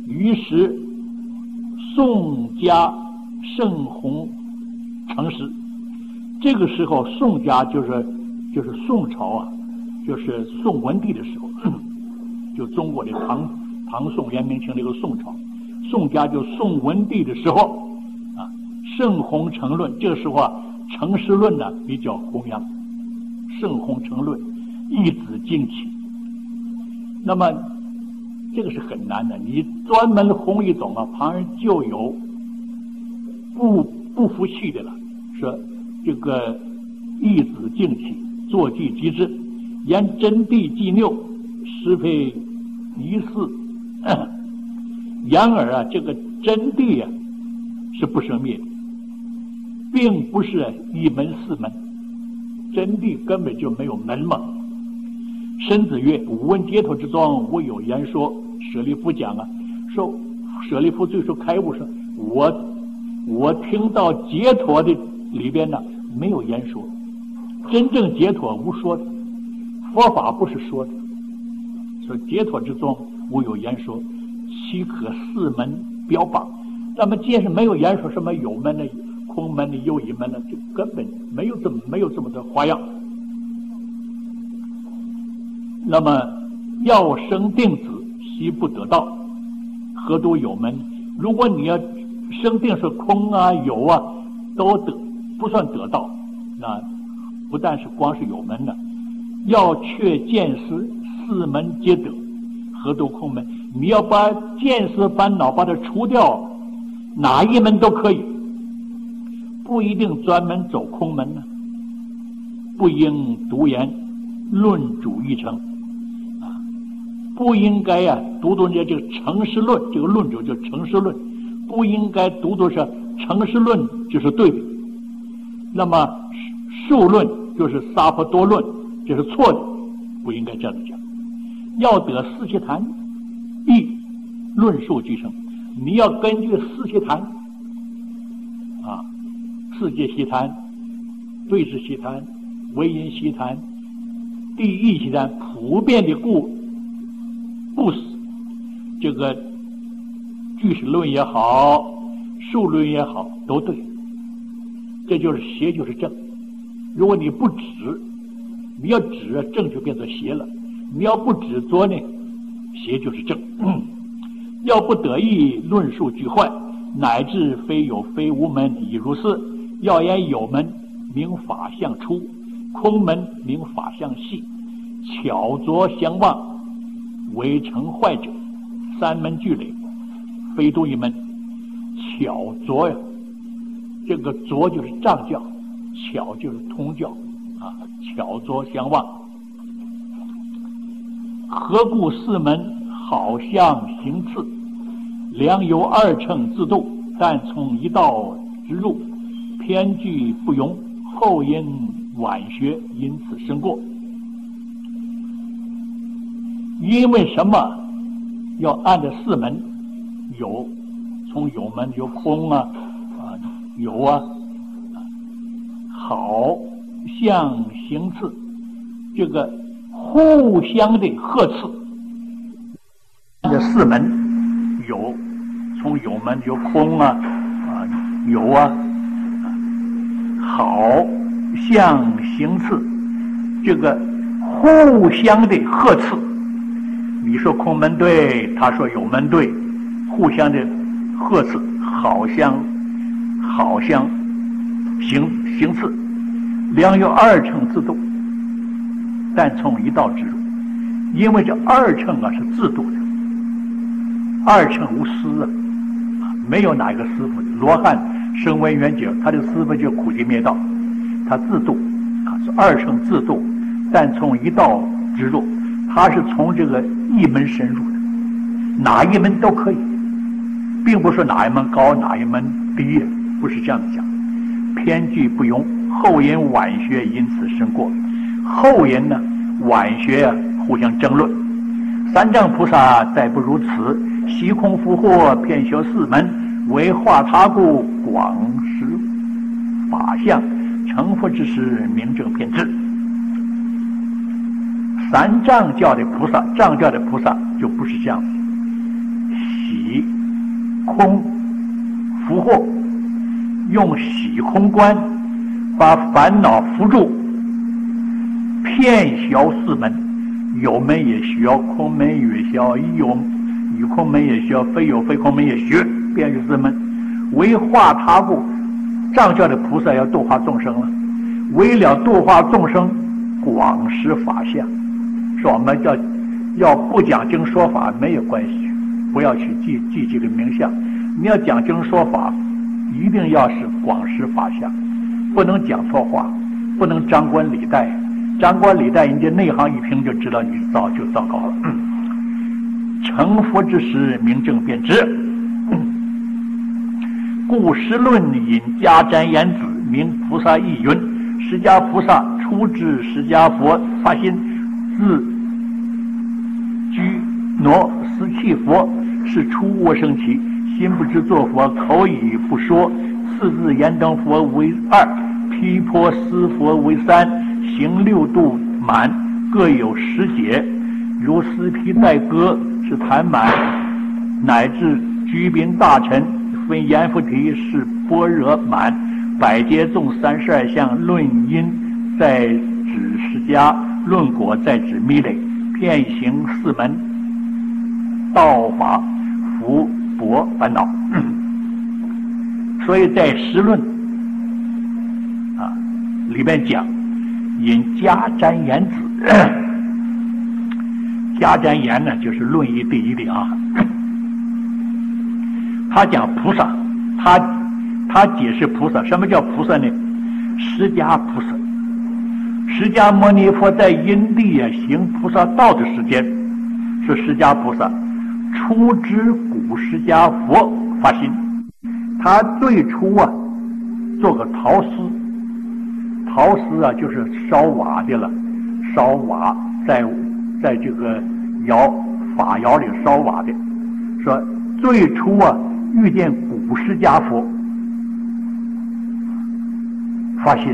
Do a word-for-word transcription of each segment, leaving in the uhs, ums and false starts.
于是宋家盛弘成时，这个时候宋家就是就是宋朝啊，就是宋文帝的时候，就中国的唐唐宋元明清这个宋朝，宋家就宋文帝的时候啊，盛弘成论，这个时候啊，成实论呢比较弘扬，盛弘成论，一子敬起。那么这个是很难的，你专门弘一种啊，旁人就有不不服气的了，说这个一子敬起，坐骑即之，言真谛既谬，实非一似。然而啊，这个真谛啊是不生灭的，并不是一门四门，真谛根本就没有门嘛。申子曰：吾闻解脱之中，无有言说。舍利弗讲啊，说舍利弗最初开悟说，我我听到解脱的里边呢没有言说，真正解脱无说的，佛法不是说的，说解脱之中无有言说，岂可四门标榜？那么既然是没有言说，什么有门的、空门的、有一门的，就根本没有这么没有这么多花样。那么要生定子，悉不得道，何都有门？如果你要生定是空啊有啊都得，不算得道，那不但是光是有门的，要却见思四门皆得，何都空门？你要把见思烦恼把它除掉，哪一门都可以，不一定专门走空门呢。不应独言论主一成，不应该呀、啊，读读这这个诚实论，这个论主叫诚实论，不应该读读是诚实论就是对的。那么数论就是撒婆多论，这是错的，不应该这样讲。要得四悉檀义论述俱成，你要根据四悉檀啊，世界悉檀、对治悉檀、唯因悉檀、第一悉檀，普遍的故不死，这个据实论也好，数论也好，都对。这就是邪就是正。如果你不止，你要止，正就变成邪了；你要不止着呢，邪就是正。嗯、要不得意，论述俱坏，乃至非有非无门，已如是。要言有门，名法相出；空门，名法相细。巧拙相忘，为成坏者，三门俱累，非独一门。巧拙呀，这个拙就是障教，巧就是通教啊，巧拙相忘。何故四门好像行次，良由二乘自度，但从一道直入，偏具不容，后因晚学，因此生过。因为什么要按着四门？有，从有门有空啊，啊有啊，好像行次，这个互相的呵斥。按着四门有，从有门有空啊，啊有啊，好像行次，这个互相的呵斥。你说空门对，他说有门对，互相的呵斥，好像好像行行刺，良由二乘自度，但从一道直入。因为这二乘啊是自度的，二乘无师啊，没有哪一个师傅。罗汉声闻缘觉，他的师傅就苦集灭道，他自度啊，是二乘自度，但从一道直入。他是从这个一门深入的，哪一门都可以，并不是哪一门高哪一门低，不是这样子讲。偏具不容，后因晚学，因此生过。后因呢，晚学啊，互相争论。三藏菩萨再不如此，虚空复惑，遍修四门，为化他故，广施法相，成佛之时，明正遍智。三藏教的菩萨，藏教的菩萨就不是这样子，喜空俘获，用喜空观把烦恼缚住，遍消四门，有门也消，空门也消，有有空门也消，非有非空门也消，遍消四门。为化他故，藏教的菩萨要度化众生了，为了度化众生，广施法相。说我们要要不讲经说法没有关系，不要去记记这个名相。你要讲经说法，一定要是广施法相，不能讲错话，不能张冠李戴。张冠李戴，人家内行一听就知道你糟就糟糕了。嗯、成佛之时，明正便知。嗯、故时论引迦旃延子名菩萨亦云：释迦菩萨初至释迦佛发心，自居挪思弃佛，是出卧生期，心不知作佛，口语不说。次自燃灯佛为二，毗婆尸佛为三，行六度满，各有十节，如斯毗待歌是坛满，乃至居宾大臣分阎浮提是般若满，百劫众三十二相，论因在指释迦，论果在指弥勒，遍行四门，道法伏薄烦恼。所以在十论啊里面讲，引迦旃延子，迦旃延呢就是论义第一的啊。他讲菩萨，他他解释菩萨，什么叫菩萨呢？释迦菩萨，释迦牟尼佛在因地啊行菩萨道的时间，是释迦菩萨初知古释迦佛发心。他最初啊做个陶师，陶师啊就是烧瓦的了，烧瓦在在这个窑法窑里烧瓦的。说最初啊遇见古释迦佛发心，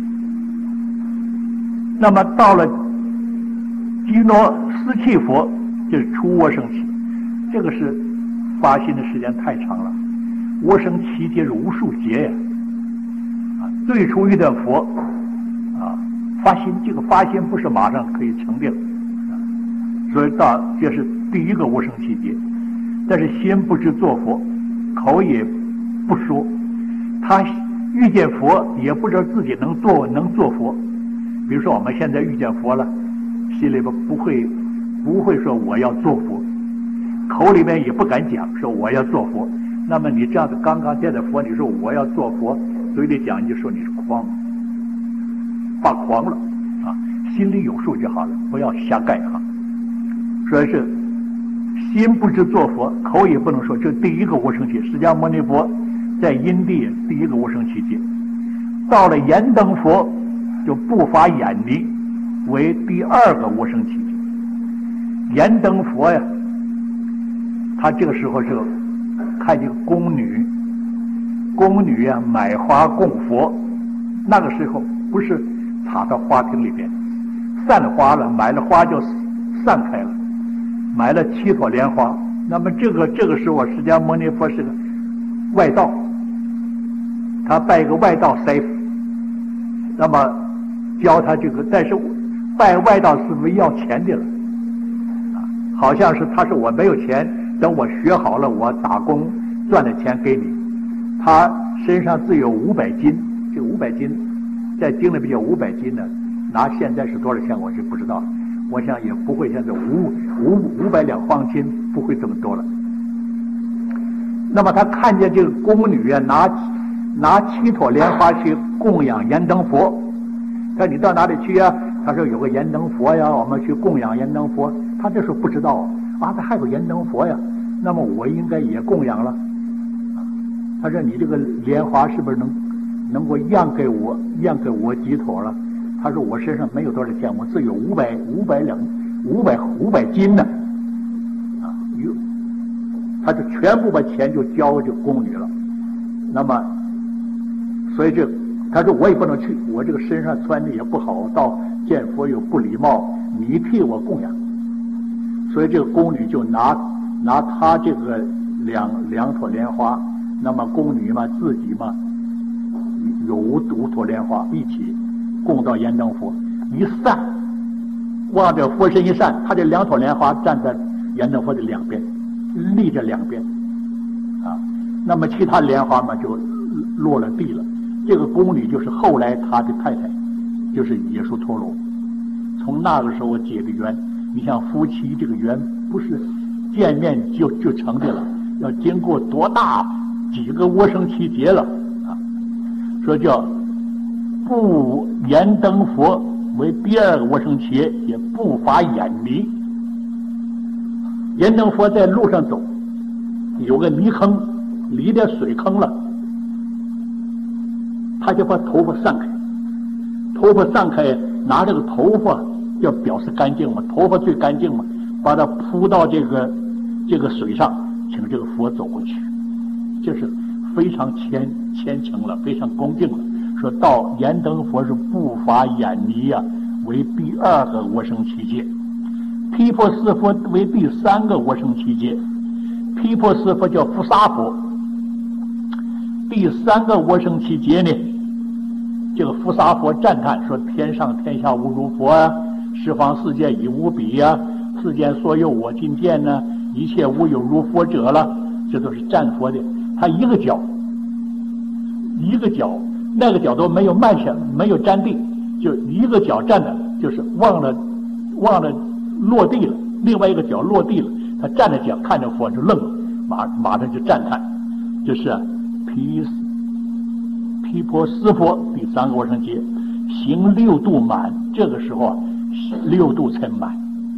那么到了基诺斯契佛就是出卧生期，这个是发心的时间太长了，卧生期间是无数劫呀。啊，最初遇到佛啊发心，这个发心不是马上可以成定，啊，所以到这是第一个卧生期间。但是心不知作佛，口也不说，他遇见佛也不知道自己能做能做佛。比如说我们现在遇见佛了，心里边不会不会说我要做佛，口里面也不敢讲说我要做佛。那么你这样子刚刚见到佛，你说我要做佛，嘴里讲你就说你是狂，发狂了啊！心里有数就好了，不要瞎盖哈。所以是心不知作佛，口也不能说，这第一个无生期。释迦牟尼佛在因地第一个无生期间，到了燃灯佛就不发眼迷，为第二个无生期间。燃灯佛呀，他这个时候是看见宫女，宫女呀买花供佛，那个时候不是插到花瓶里边，散了花了，买了花就散开了，买了七朵莲花。那么这个这个时候释迦牟尼佛是个外道，他拜一个外道师傅，那么教他这个，但是拜外道师傅要钱的了，啊，好像是他说我没有钱，等我学好了，我打工赚的钱给你。他身上自有五百斤，这五百斤在经里边有五百斤呢，拿现在是多少钱我是不知道，我想也不会现在五五五百两黄金不会这么多了。那么他看见这个宫女啊，拿拿七朵莲花去供养燃灯佛。他说你到哪里去呀？他说有个燃灯佛呀，我们去供养燃灯佛。他这时候不知道啊，他还有燃灯佛呀，那么我应该也供养了。他说你这个莲花是不是能能够让给我让给我几朵了？他说我身上没有多少钱，我自有五百五百两五百五百斤呢，啊，有，他就全部把钱就交给宫女了。那么，所以这他说我也不能去，我这个身上穿的也不好，到见佛又不礼貌，你替我供养。所以这个宫女就拿拿他这个两两朵莲花，那么宫女嘛自己嘛有五五朵莲花一起供到燃灯佛，一散，望着佛身一散，他这两朵莲花站在燃灯佛的两边，立着两边啊，那么其他莲花嘛就落了地了。这个宫女就是后来他的太太，就是耶稣陀罗。从那个时候结的缘，你像夫妻这个缘不是见面就就成的了，要经过多大几个窝生期节了啊！说叫不燃灯佛为第二个窝生期，也不乏远离。燃灯佛在路上走，有个泥坑，离点水坑了，他就把头发散开，头发散开，拿这个头发要表示干净嘛，头发最干净嘛，把它铺到这个这个水上，请这个佛走过去，这是非常虔虔诚了，非常恭敬了。说到燃灯佛是不乏远离啊，为第二个我生期界，毗婆尸佛为第三个我生期界。毗婆尸佛叫菩萨佛，第三个我生期界呢，这个菩萨佛赞叹说：天上天下无如佛啊，十方世界已无比啊，世间所有我今见呢，一切无有如佛者了。这都是赞佛的。他一个脚一个脚那个脚都没有慢下，没有站地，就一个脚站着，就是忘了忘了落地了，另外一个脚落地了，他站着脚看着佛就愣了，马马上就赞叹。这是毗毗婆尸佛第三个我生劫，行六度满，这个时候啊六度才满。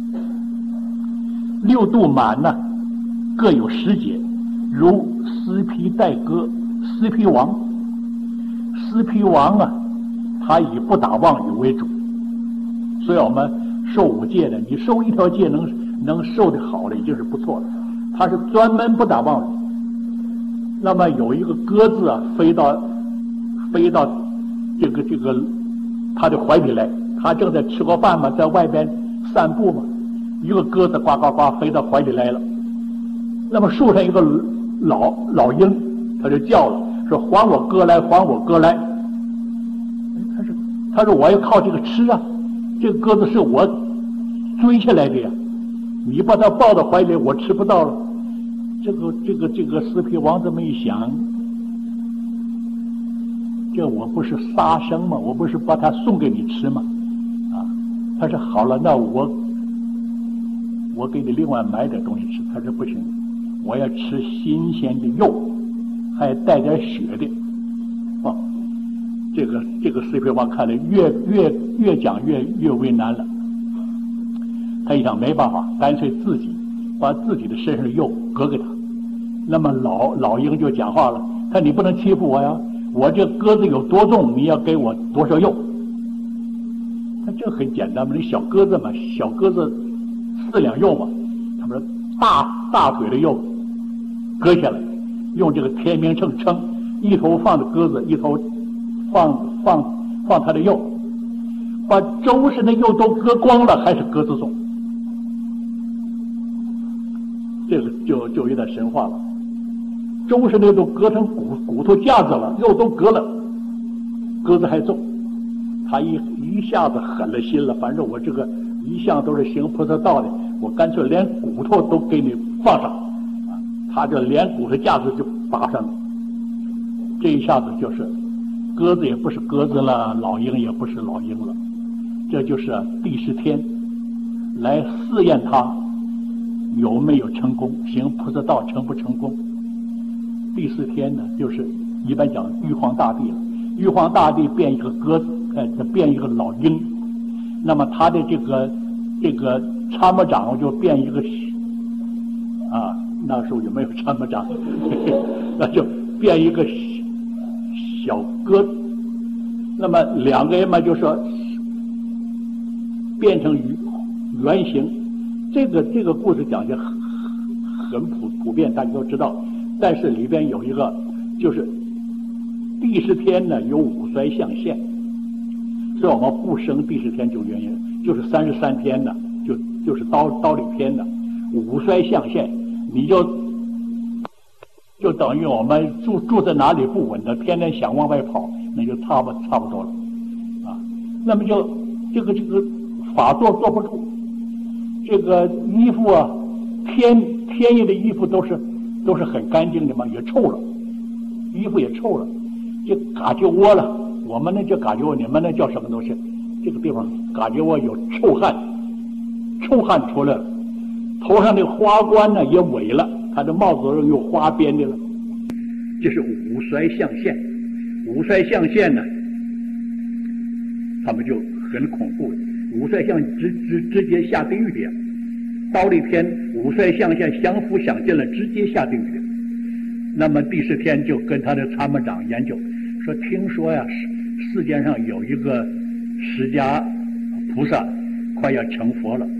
六度满呢各有十节，如尸毗待歌，尸毗王，尸毗王啊他以不打妄语为主，所以我们受五戒的，你受一条戒能能受得好了已经是不错了，他是专门不打妄语。那么有一个鸽子啊飞到飞到这个这个他的怀里来，他正在吃过饭嘛，在外边散步嘛，一个鸽子呱呱呱飞到怀里来了。那么树上一个老老鹰，他就叫了，说还我哥来，还我哥来。他说他说我要靠这个吃啊，这个鸽子是我追下来的呀，你把它抱到怀里我吃不到了。这个这个这个尸毗王这么一想，这我不是杀生吗？我不是把它送给你吃吗？啊，他说好了，那我我给你另外买点东西吃。他说不行，我要吃新鲜的肉，还带点血的。啊，这个这个尸毗王看来越越越讲越越为难了。他一想没办法，干脆自己把自己的身上的肉割给他。那么老老鹰就讲话了，他你不能欺负我呀，我这鸽子有多重，你要给我多少肉？他这很简单嘛，那小鸽子嘛，小鸽子四两肉嘛，他们说大大腿的肉割下来，用这个天明秤称，一头放的鸽子，一头放放放他的肉，把周身的肉都割光了，还是鸽子重。这个就就有点神话了，周身的肉都割成骨骨头架子了，肉都割了，鸽子还重。他一一下子狠了心了，反正我这个一向都是行菩萨道的，我干脆连骨头都给你放上啊！他就连骨头架子就拔上了，这一下子就是鸽子也不是鸽子了，老鹰也不是老鹰了，这就是第十天来试验他有没有成功，行菩萨道成不成功。第四天呢，就是一般讲玉皇大帝了，玉皇大帝变一个鸽子，呃，变一个老鹰，那么他的这个这个参谋长就变一个啊，那时候有没有参谋长？那就变一个小鸽子，那么两个人嘛就说变成圆形。这个这个故事讲的很很普普遍，大家都知道。但是里边有一个，就是第十天呢有五衰象现，所以我们不生第十天就原因，就是三十三天呢，就就是刀刀里天呢，五衰象现，你就就等于我们住住在哪里不稳的，天天想往外跑，那就差不差不多了啊。那么就这个这个法做做不住，这个衣服啊，天天衣的衣服都是都是很干净的嘛，也臭了，衣服也臭了，就嘎吱窝了。我们那叫嘎吱窝，你们那叫什么东西？这个地方嘎吱窝有臭汗，臭汗出来了，头上的花冠呢也萎了，他的帽子上有花边的了。这是五衰象现，五衰象现呢，他们就很恐怖。五衰象直直直接下地狱的，到了一天五衰象现相互相见了，直接下地狱的。那么第十天就跟他的参谋长研究，说听说呀，世世界上有一个释迦菩萨快要成佛了，